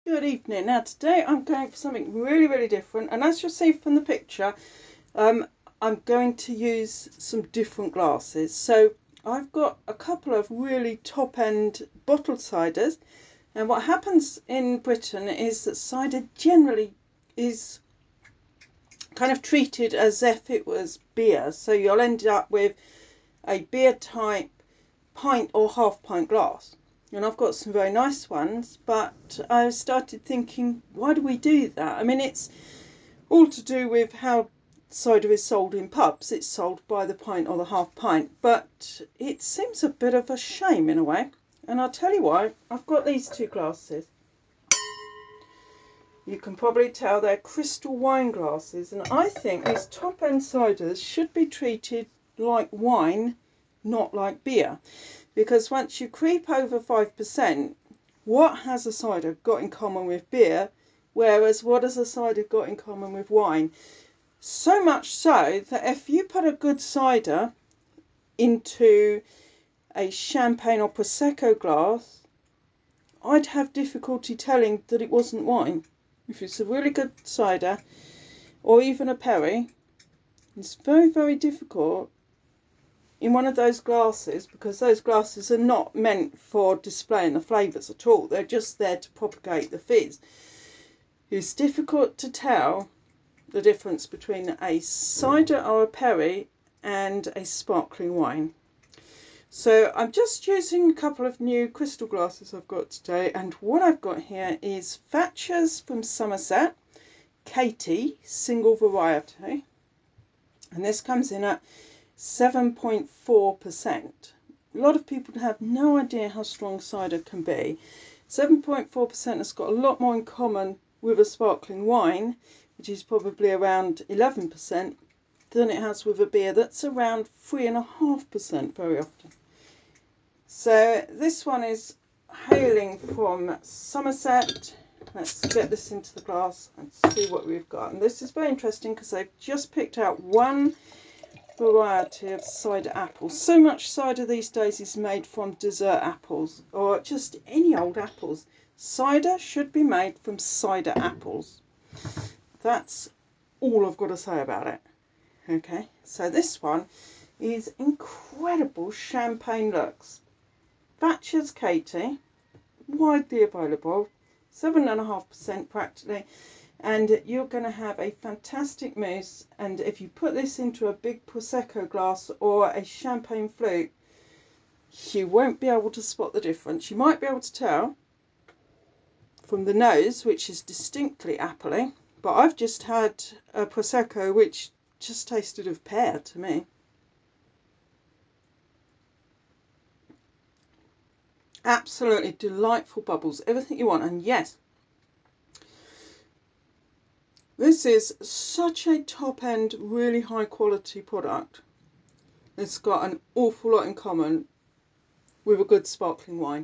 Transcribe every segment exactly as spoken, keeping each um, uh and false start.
Good evening. Now today I'm going for something really, really different, and as you'll see from the picture, um, I'm going to use some different glasses. So I've got a couple of really top-end bottled ciders, and what happens in Britain is that cider generally is kind of treated as if it was beer. So you'll end up with a beer type pint or half pint glass. And I've got some very nice ones, but I started thinking, why do we do that? I mean, it's all to do with how cider is sold in pubs. It's sold by the pint or the half pint, but it seems a bit of a shame in a way. And I'll tell you why. I've got these two glasses. You can probably tell they're crystal wine glasses, and I think these top-end ciders should be treated like wine, not like beer. Because once you creep over five percent, what has a cider got in common with beer? Whereas what has a cider got in common with wine? So much so that if you put a good cider into a champagne or Prosecco glass, I'd have difficulty telling that it wasn't wine. If it's a really good cider, or even a perry, it's very, very difficult in one of those glasses, because those glasses are not meant for displaying the flavours at all. They're just there to propagate the fizz. It's difficult to tell the difference between a cider or a perry and a sparkling wine. So I'm just using a couple of new crystal glasses I've got today, and what I've got here is Thatcher's from Somerset, Katie, single variety, and this comes in at seven point four percent. A lot of people have no idea how strong cider can be. seven point four percent has got a lot more in common with a sparkling wine, which is probably around eleven percent, than it has with a beer that's around three point five percent very often. So this one is hailing from Somerset. Let's get this into the glass and see what we've got. And this is very interesting because they've just picked out one variety of cider apples. So much cider these days is made from dessert apples or just any old apples. Cider should be made from cider apples. That's all I've got to say about it. Okay, so this one is incredible champagne looks. Thatcher's Katie, widely available, seven point five percent practically. And you're going to have a fantastic mousse, and if you put this into a big Prosecco glass or a champagne flute, you won't be able to spot the difference. You might be able to tell from the nose, which is distinctly appley, but I've just had a Prosecco which just tasted of pear to me. Absolutely delightful bubbles, everything you want, and yes, this is such a top-end, really high-quality product. It's got an awful lot in common with a good sparkling wine.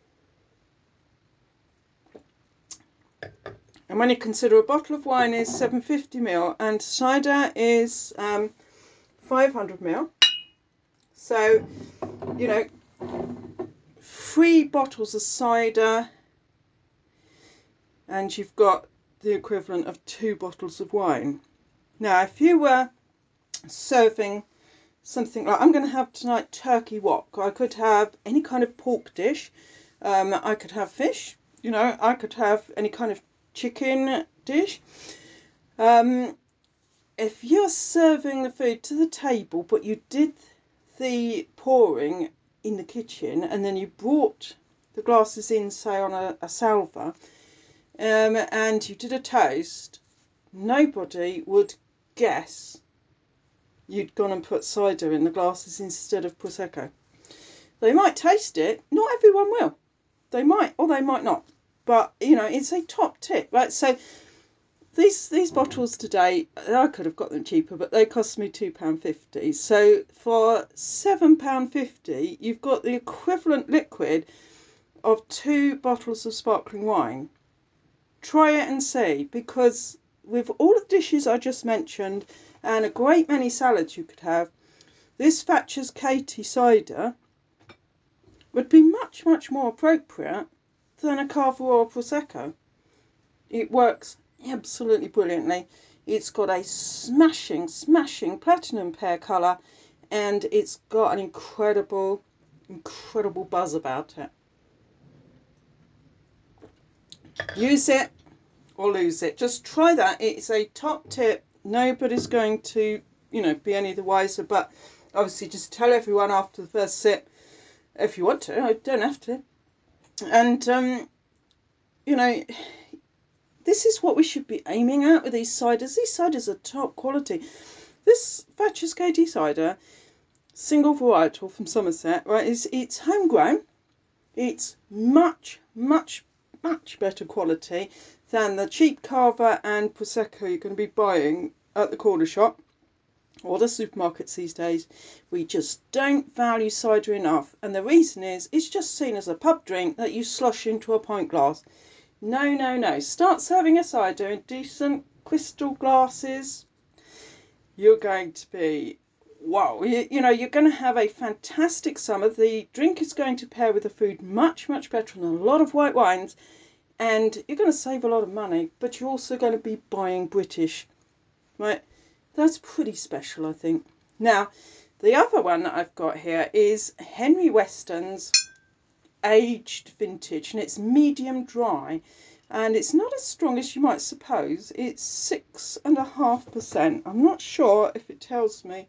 And when you consider a bottle of wine is seven hundred fifty milliliters and cider is um, five hundred milliliters, so, you know, three bottles of cider and you've got the equivalent of two bottles of wine. Now, if you were serving something like, I'm going to have tonight turkey wok. I could have any kind of pork dish. Um, I could have fish. You know, I could have any kind of chicken dish. Um, if you're serving the food to the table, but you did the pouring in the kitchen and then you brought the glasses in, say, on a, a salver, um, and you did a toast, nobody would guess you'd gone and put cider in the glasses instead of Prosecco. They might taste it, not everyone will. They might, or they might not. But, you know, it's a top tip, right? So these these bottles today, I could have got them cheaper, but they cost me two pounds fifty. So for seven pounds fifty, you've got the equivalent liquid of two bottles of sparkling wine. Try it and see, because with all the dishes I just mentioned and a great many salads you could have, this Thatcher's Katie cider would be much, much more appropriate than a Cava or a Prosecco. It works absolutely brilliantly. It's got a smashing, smashing platinum pear colour, and it's got an incredible, incredible buzz about it. Use it or lose it. Just try that. It's a top tip. Nobody's going to, you know, be any the wiser, but obviously just tell everyone after the first sip if you want to. I don't have to. And, um, you know, this is what we should be aiming at with these ciders. These ciders are top quality. This Thatcher's K D cider, single varietal from Somerset, right, is it's homegrown. It's much, much, much better quality than the cheap Cava and Prosecco you're going to be buying at the corner shop or the supermarkets these days. We just don't value cider enough, and the reason is it's just seen as a pub drink that you slosh into a pint glass. No, no, no. Start serving a cider in decent crystal glasses. You're going to be, wow, you, you know, you're going to have a fantastic summer. The drink is going to pair with the food much, much better than a lot of white wines. And you're going to save a lot of money, but you're also going to be buying British, right? That's pretty special, I think. Now, the other one that I've got here is Henry Weston's aged vintage, and it's medium dry, and it's not as strong as you might suppose. It's six and a half percent. I'm not sure if it tells me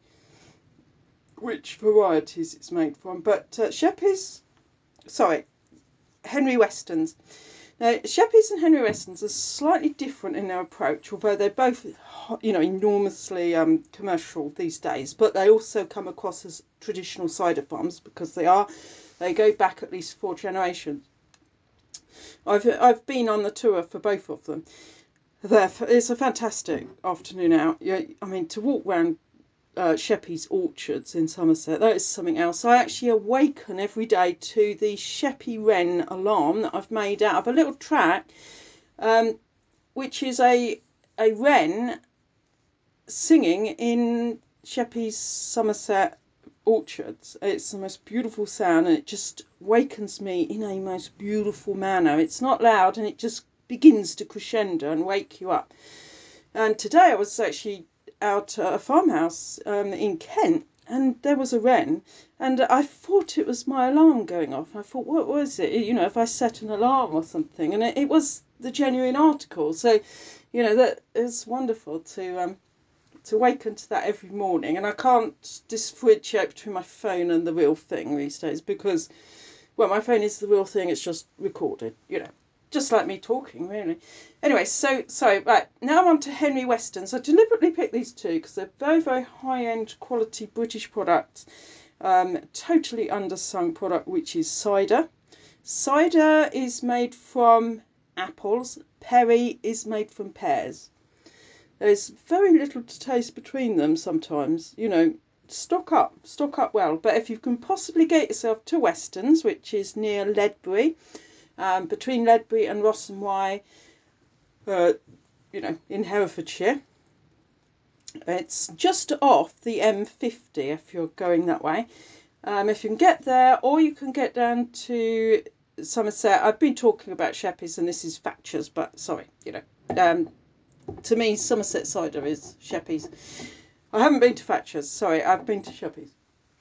which varieties it's made from, but uh, Sheppey's, sorry, Henry Weston's. Now, Sheppey's and Henry Weston's are slightly different in their approach, although they're both, you know, enormously um, commercial these days, but they also come across as traditional cider farms because they are. They go back at least four generations. I've I've been on the tour for both of them. There, it's a fantastic afternoon out. I mean, to walk around uh, Sheppey's orchards in Somerset, that is something else. I actually awaken every day to the Sheppey Wren alarm that I've made out of a little track, um, which is a a wren singing in Sheppey's Somerset orchards. It's the most beautiful sound, and it just wakens me in a most beautiful manner. It's not loud, and it just begins to crescendo and wake you up. And today I was actually out at a farmhouse um, in Kent, and there was a wren, and I thought it was my alarm going off. I thought, what was it? You know, if I set an alarm or something, and it, it was the genuine article. So, you know, that is wonderful to um, to awaken to that every morning. And I can't differentiate between my phone and the real thing these days because, well, my phone is the real thing. It's just recorded, you know, just like me talking, really. Anyway, so, so right, now I'm on to Henry Weston's. I deliberately picked these two because they're very, very high-end quality British products. Um, totally undersung product, which is cider. Cider is made from apples. Perry is made from pears. There's very little to taste between them sometimes. You know, stock up, stock up well. But if you can possibly get yourself to Weston's, which is near Ledbury, um, between Ledbury and Ross and Wye, uh, you know, in Herefordshire, it's just off the M fifty if you're going that way. Um, if you can get there, or you can get down to Somerset. I've been talking about Sheppey's, and this is Thatcher's, but sorry, you know. Um, to me, Somerset cider is Sheppey's. I haven't been to Thatcher's, sorry, I've been to Sheppey's.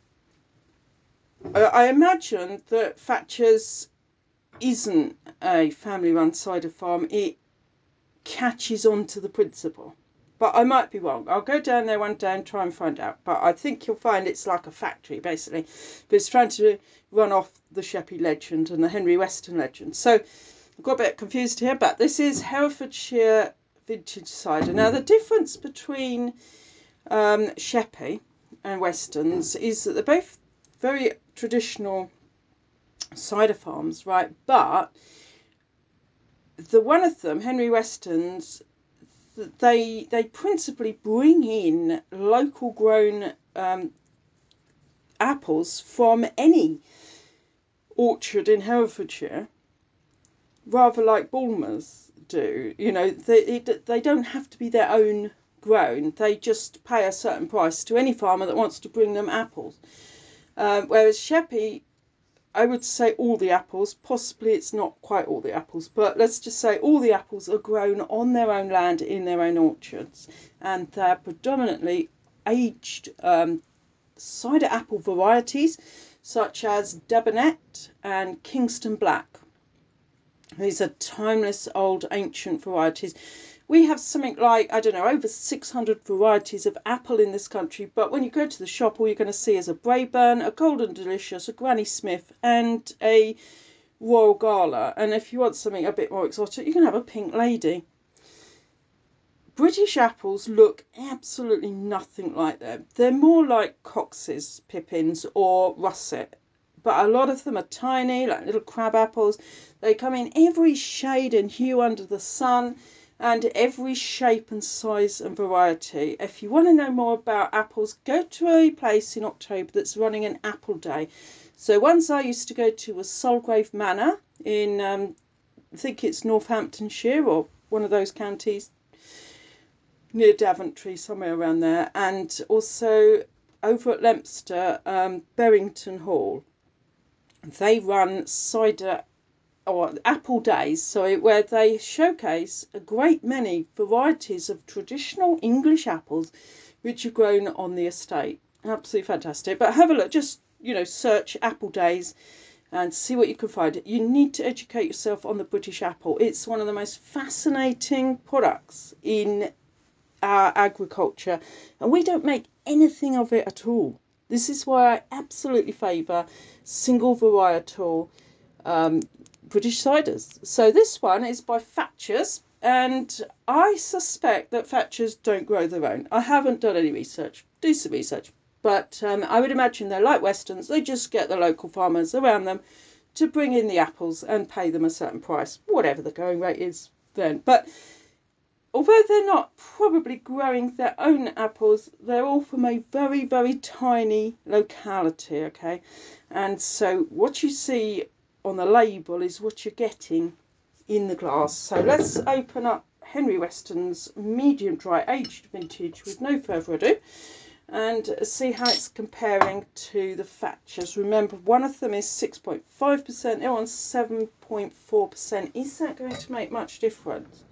Uh, I imagine that Thatcher's isn't a family-run cider farm. It catches on to the principle. But I might be wrong. I'll go down there one day and try and find out. But I think you'll find it's like a factory, basically. But it's trying to run off the Sheppey legend and the Henry Weston legend. So I've got a bit confused here, but this is Herefordshire vintage cider. Now, the difference between um, Sheppey and Weston's is that they're both very traditional cider farms, right? But the one of them, Henry Weston's, they they principally bring in local grown um, apples from any orchard in Herefordshire, rather like Bulmers do. You know, they it, they don't have to be their own grown. They just pay a certain price to any farmer that wants to bring them apples. Um, whereas Sheppey I would say all the apples, possibly it's not quite all the apples, but let's just say all the apples are grown on their own land in their own orchards, and they're predominantly aged um, cider apple varieties such as Debonette and Kingston Black. These are timeless, old, ancient varieties. We have something like, I don't know, over six hundred varieties of apple in this country, but when you go to the shop, all you're going to see is a Braeburn, a Golden Delicious, a Granny Smith, and a Royal Gala. And if you want something a bit more exotic, you can have a Pink Lady. British apples look absolutely nothing like them. They're more like Cox's pippins or russet, but a lot of them are tiny, like little crab apples. They come in every shade and hue under the sun, and every shape and size and variety. If you want to know more about apples, go to a place in October that's running an apple day. So ones I used to go to was Solgrave Manor in, um, I think it's Northamptonshire or one of those counties near Daventry, somewhere around there, and also over at Leominster, um, Berrington Hall. They run cider or apple days, so where they showcase a great many varieties of traditional English apples which are grown on the estate. Absolutely fantastic. But have a look, just you know, search apple days and see what you can find. You need to educate yourself on the British apple. It's one of the most fascinating products in our agriculture, and we don't make anything of it at all. This is why I absolutely favour single varietal um, British ciders. So this one is by Thatcher's, and I suspect that Thatcher's don't grow their own. I haven't done any research. Do some research. But um, I would imagine they're like Weston's. They just get the local farmers around them to bring in the apples and pay them a certain price, whatever the going rate is then. But although they're not probably growing their own apples, they're all from a very, very tiny locality, okay? And so what you see on the label is what you're getting in the glass. So let's open up Henry Weston's medium dry aged vintage with no further ado and see how it's comparing to the Thatcher's. Remember, one of them is six point five percent, the other one's seven point four percent. Is that going to make much difference?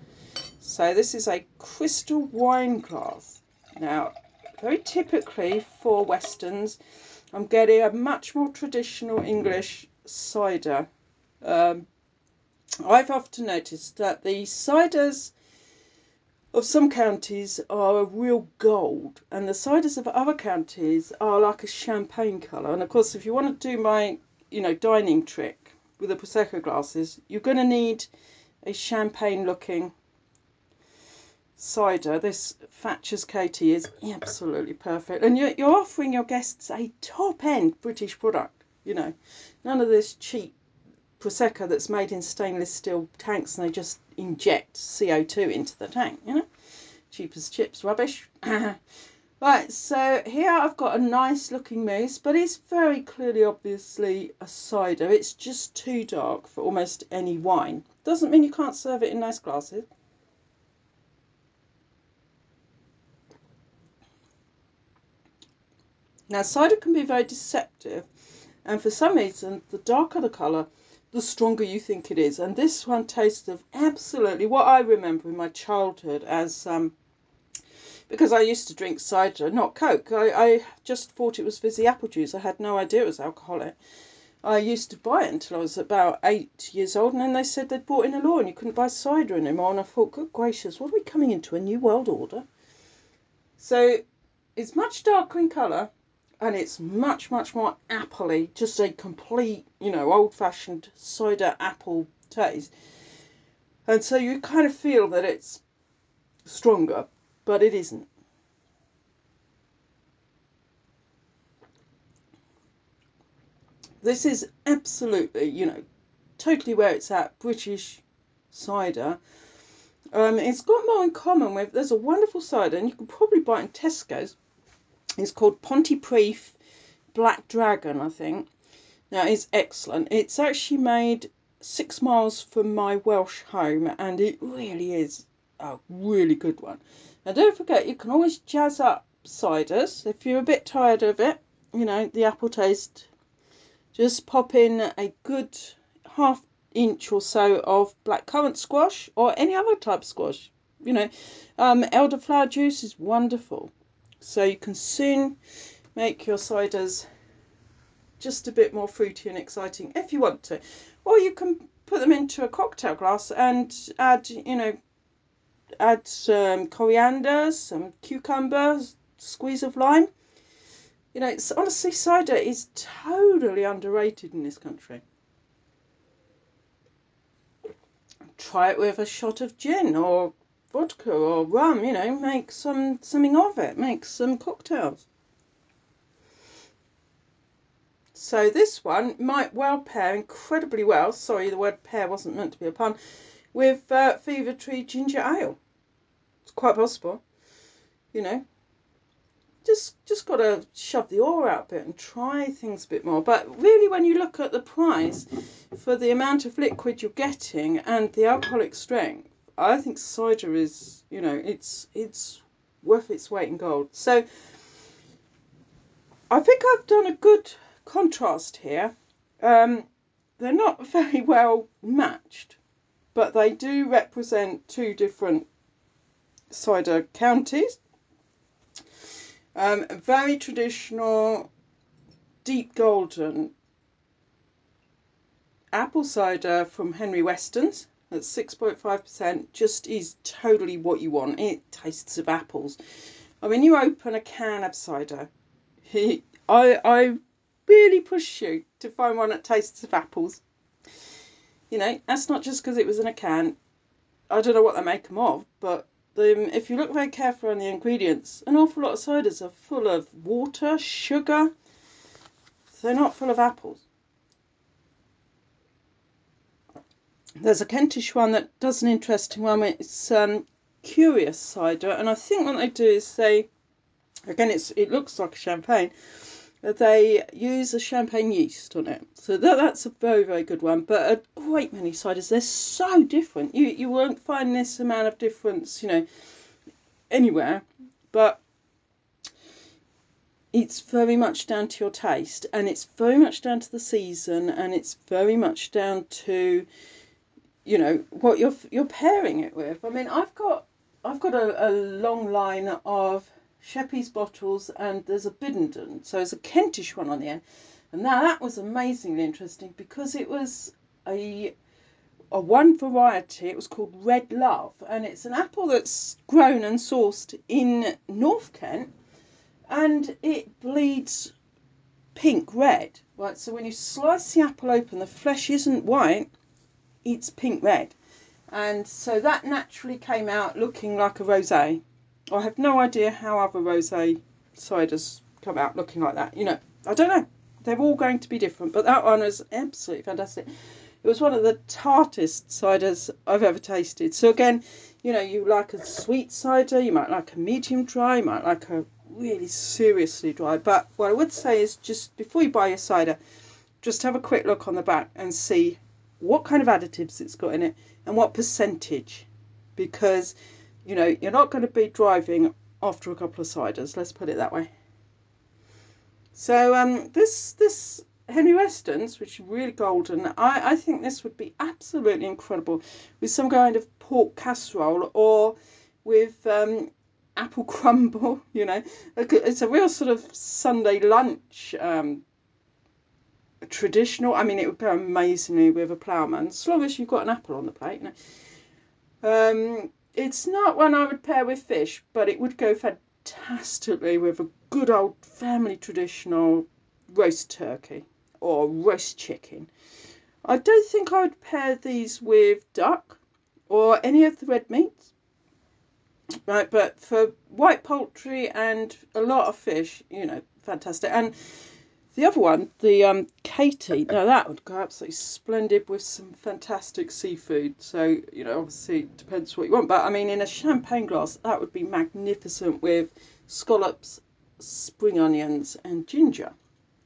So this is a crystal wine glass. Now, very typically for Westons, I'm getting a much more traditional English cider. Um, I've often noticed that the ciders of some counties are a real gold, and the ciders of other counties are like a champagne colour. And of course, if you want to do my, you know, dining trick with the Prosecco glasses, you're going to need a champagne-looking cider. This Thatcher's Katie is absolutely perfect, and you're, you're offering your guests a top-end British product. You know, none of this cheap Prosecco that's made in stainless steel tanks and they just inject C O two into the tank. You know, cheap as chips rubbish. Right, so here I've got a nice looking mousse, but it's very clearly obviously a cider. It's just too dark for almost any wine. Doesn't mean you can't serve it in nice glasses. Now, cider can be very deceptive, and for some reason, the darker the colour, the stronger you think it is. And this one tastes of absolutely what I remember in my childhood as, um, because I used to drink cider, not Coke. I, I just thought it was fizzy apple juice. I had no idea it was alcoholic. I used to buy it until I was about eight years old, and then they said they'd brought in a law and you couldn't buy cider anymore. And I thought, good gracious, what are we coming into, a new world order? So it's much darker in colour, and it's much, much more appley, just a complete, you know, old-fashioned cider apple taste. And so you kind of feel that it's stronger, but it isn't. This is absolutely, you know, totally where it's at, British cider. Um, it's got more in common with, there's a wonderful cider, and you can probably buy it in Tesco's. It's called Pontypridd Black Dragon, I think. Now, it's excellent. It's actually made six miles from my Welsh home, and it really is a really good one. Now, don't forget, you can always jazz up ciders if you're a bit tired of it. You know, the apple taste just pop in a good half inch or so of blackcurrant squash or any other type of squash. You know, um, elderflower juice is wonderful. So you can soon make your ciders just a bit more fruity and exciting if you want to. Or you can put them into a cocktail glass and add, you know, add some coriander, some cucumber, squeeze of lime. You know, it's, honestly, cider is totally underrated in this country. Try it with a shot of gin or vodka or rum, you know, make some something of it, make some cocktails. So this one might well pair incredibly well, sorry, the word pair wasn't meant to be a pun, with uh, Fever Tree Ginger Ale. It's quite possible, you know. Just just got to shove the awe out a bit and try things a bit more. But really, when you look at the price for the amount of liquid you're getting and the alcoholic strength, I think cider is, you know, it's it's worth its weight in gold. So I think I've done a good contrast here. Um, they're not very well matched, but they do represent two different cider counties. Um, very traditional, deep golden apple cider from Henry Weston's at six point five percent just is totally what you want. It tastes of apples. I mean, you open a can of cider, I, I really push you to find one that tastes of apples. You know, that's not just because it was in a can. I don't know what they make them of, but the, if you look very carefully on the ingredients, an awful lot of ciders are full of water, sugar. They're not full of apples. There's a Kentish one that does an interesting one. It's um, Curious cider, and I think what they do is they, again, it's it looks like a champagne. They use a champagne yeast on it, so that, that's a very very good one. But a great many ciders, they're so different. You you won't find this amount of difference, you know, anywhere. But it's very much down to your taste, and it's very much down to the season, and it's very much down to, you know, what you're you're pairing it with. I mean, I've got I've got a, a long line of Sheppey's bottles, and there's a Biddenden, so there's a Kentish one on the end. And now that was amazingly interesting because it was a a one variety. It was called Red Love, and it's an apple that's grown and sourced in North Kent, and it bleeds pink red. Right, so when you slice the apple open, the flesh isn't white; it's pink red. And so that naturally came out looking like a rosé. I have no idea how other rosé ciders come out looking like that. You know, I don't know. They're all going to be different, but that one was absolutely fantastic. It was one of the tartest ciders I've ever tasted. So again, you know, you like a sweet cider, you might like a medium dry, you might like a really seriously dry. But what I would say is just before you buy your cider, just have a quick look on the back and see what kind of additives it's got in it and what percentage, because you know you're not going to be driving after a couple of ciders, let's put it that way. So um this this Henry Weston's, which is really golden, I, I think this would be absolutely incredible with some kind of pork casserole or with um apple crumble. You know, it's a real sort of Sunday lunch um traditional. I mean, it would go amazingly with a ploughman, as long as you've got an apple on the plate. You know? Um, it's not one I would pair with fish, but it would go fantastically with a good old family traditional roast turkey or roast chicken. I don't think I would pair these with duck or any of the red meats. Right, but for white poultry and a lot of fish, you know, fantastic. And the other one, the um, Katie, now that would go absolutely splendid with some fantastic seafood. So, you know, obviously it depends what you want. But, I mean, in a champagne glass, that would be magnificent with scallops, spring onions and ginger.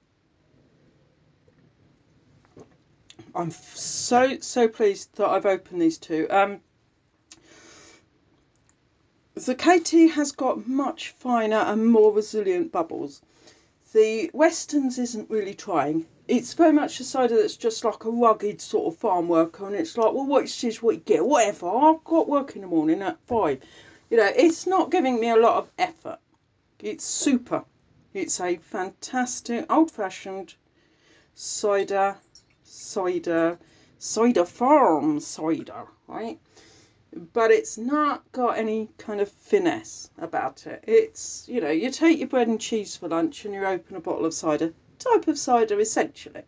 I'm so, so pleased that I've opened these two. Um, the Katie has got much finer and more resilient bubbles. The Weston's isn't really trying. It's very much a cider that's just like a rugged sort of farm worker, and it's like, well, what is what you get? Whatever. I've got work in the morning at five. You know, it's not giving me a lot of effort. It's super. It's a fantastic old-fashioned cider, cider, cider farm cider, right? But it's not got any kind of finesse about it. It's, you know, you take your bread and cheese for lunch and you open a bottle of cider. Type of cider, essentially.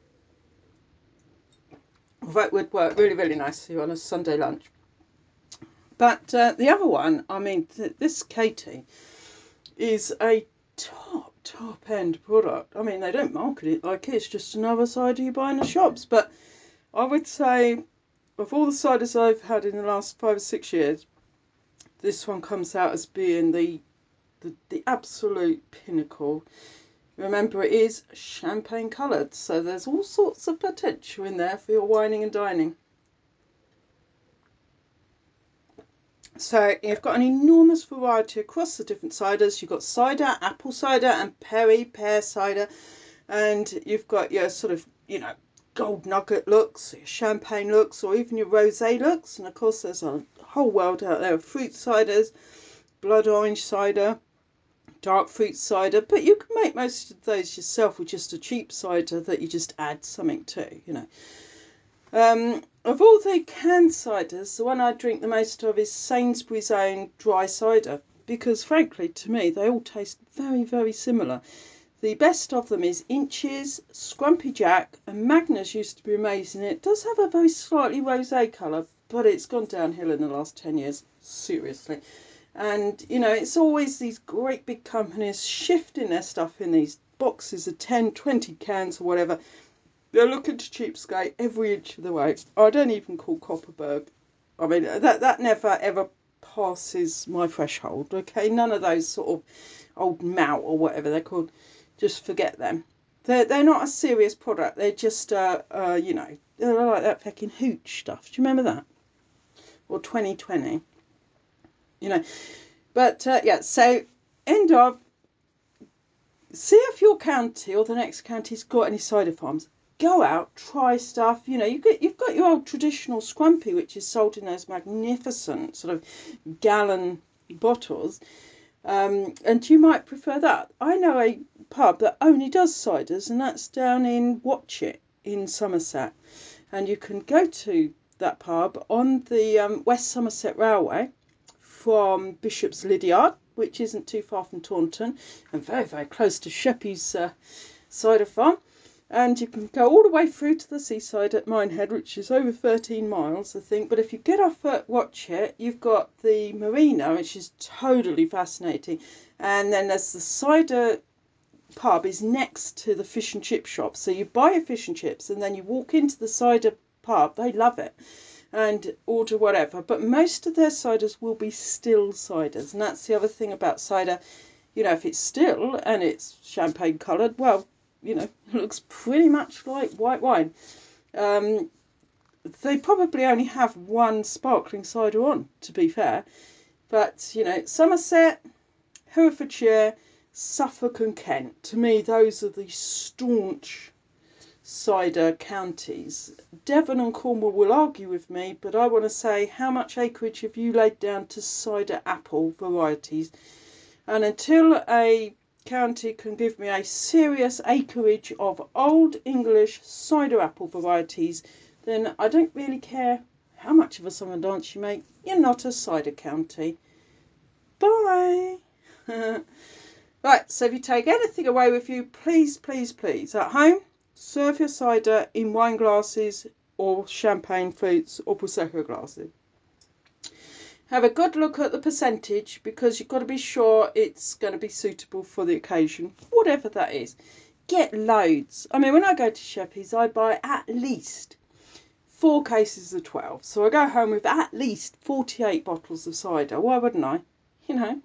That would work really, really nicely on a Sunday lunch. But uh, the other one, I mean, th- this Katie is a top, top end product. I mean, they don't market it like it's just another cider you buy in the shops. But I would say, of all the ciders I've had in the last five or six years, this one comes out as being the the, the absolute pinnacle. Remember, it is champagne coloured, so there's all sorts of potential in there for your wining and dining. So you've got an enormous variety across the different ciders. You've got cider, apple cider, and perry, pear cider. And you've got your sort of, you know, gold nugget looks, your champagne looks, or even your rosé looks. And of course, there's a whole world out there of fruit ciders, blood orange cider, dark fruit cider. But you can make most of those yourself with just a cheap cider that you just add something to, you know. Um, of all the canned ciders, the one I drink the most of is Sainsbury's own dry cider, because frankly, to me, they all taste very, very similar. The best of them is Inches, Scrumpy Jack, and Magnus used to be amazing. It does have a very slightly rosé colour, but it's gone downhill in the last ten years, seriously. And, you know, it's always these great big companies shifting their stuff in these boxes of ten, twenty cans or whatever. They're looking to cheapskate every inch of the way. I don't even call Copperberg. I mean, that that never ever passes my threshold, okay? None of those sort of old Mout or whatever they're called, just forget them. They're, they're not a serious product. They're just, uh, uh, you know, they're like that fucking hooch stuff. Do you remember that? Or twenty twenty. You know. But, uh, yeah, so end of, see if your county or the next county's got any cider farms. Go out, try stuff. You know, you get, you've got your old traditional scrumpy, which is sold in those magnificent sort of gallon bottles. Um, and you might prefer that. I know a pub that only does ciders, and that's down in Watchet in Somerset. And you can go to that pub on the um, West Somerset Railway from Bishop's Lydiard, which isn't too far from Taunton, and very, very close to Sheppey's uh, cider farm. And you can go all the way through to the seaside at Minehead, which is over thirteen miles, I think. But if you get off at Watchet, you've got the marina, which is totally fascinating. And then there's the cider pub is next to the fish and chip shop. So you buy your fish and chips and then you walk into the cider pub. They love it. And order whatever. But most of their ciders will be still ciders. And that's the other thing about cider. You know, if it's still and it's champagne coloured, well, you know, it looks pretty much like white wine. Um, they probably only have one sparkling cider on, to be fair. But, you know, Somerset, Herefordshire, Suffolk and Kent, to me, those are the staunch cider counties. Devon and Cornwall will argue with me, but I want to say, how much acreage have you laid down to cider apple varieties? And until a county can give me a serious acreage of old English cider apple varieties, then I don't really care how much of a song and dance you make. You're not a cider county. Bye. Right, so if you take anything away with you, please, please, please, at home, serve your cider in wine glasses or champagne flutes or Prosecco glasses. Have a good look at the percentage, because you've got to be sure it's going to be suitable for the occasion, whatever that is. Get loads. I mean, when I go to Sheppey's, I buy at least four cases of twelve. So I go home with at least forty-eight bottles of cider. Why wouldn't I? You know.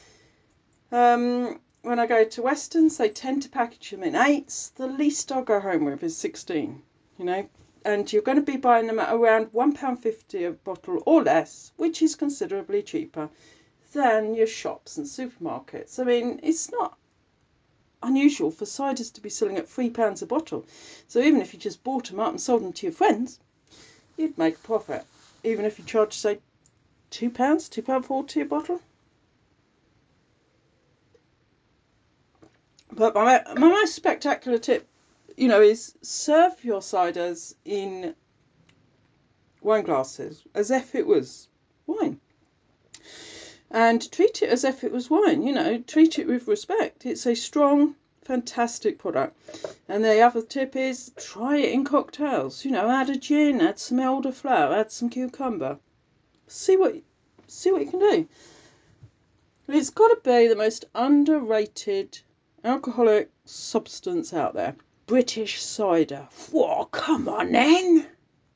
Um, when I go to Weston's, they tend to package them in eights. The least I'll go home with is sixteen, you know. And you're going to be buying them at around one pound fifty a bottle or less, which is considerably cheaper than your shops and supermarkets. I mean, it's not unusual for ciders to be selling at three pounds a bottle. So even if you just bought them up and sold them to your friends, you'd make a profit. Even if you charge, say, two pounds, two pound forty a bottle. But my my most spectacular tip, you know, is serve your ciders in wine glasses as if it was wine. And treat it as if it was wine, you know, treat it with respect. It's a strong, fantastic product. And the other tip is try it in cocktails. You know, add a gin, add some elderflower, add some cucumber. See what see what you can do. It's got to be the most underrated alcoholic substance out there. British cider. Whoa, come on then.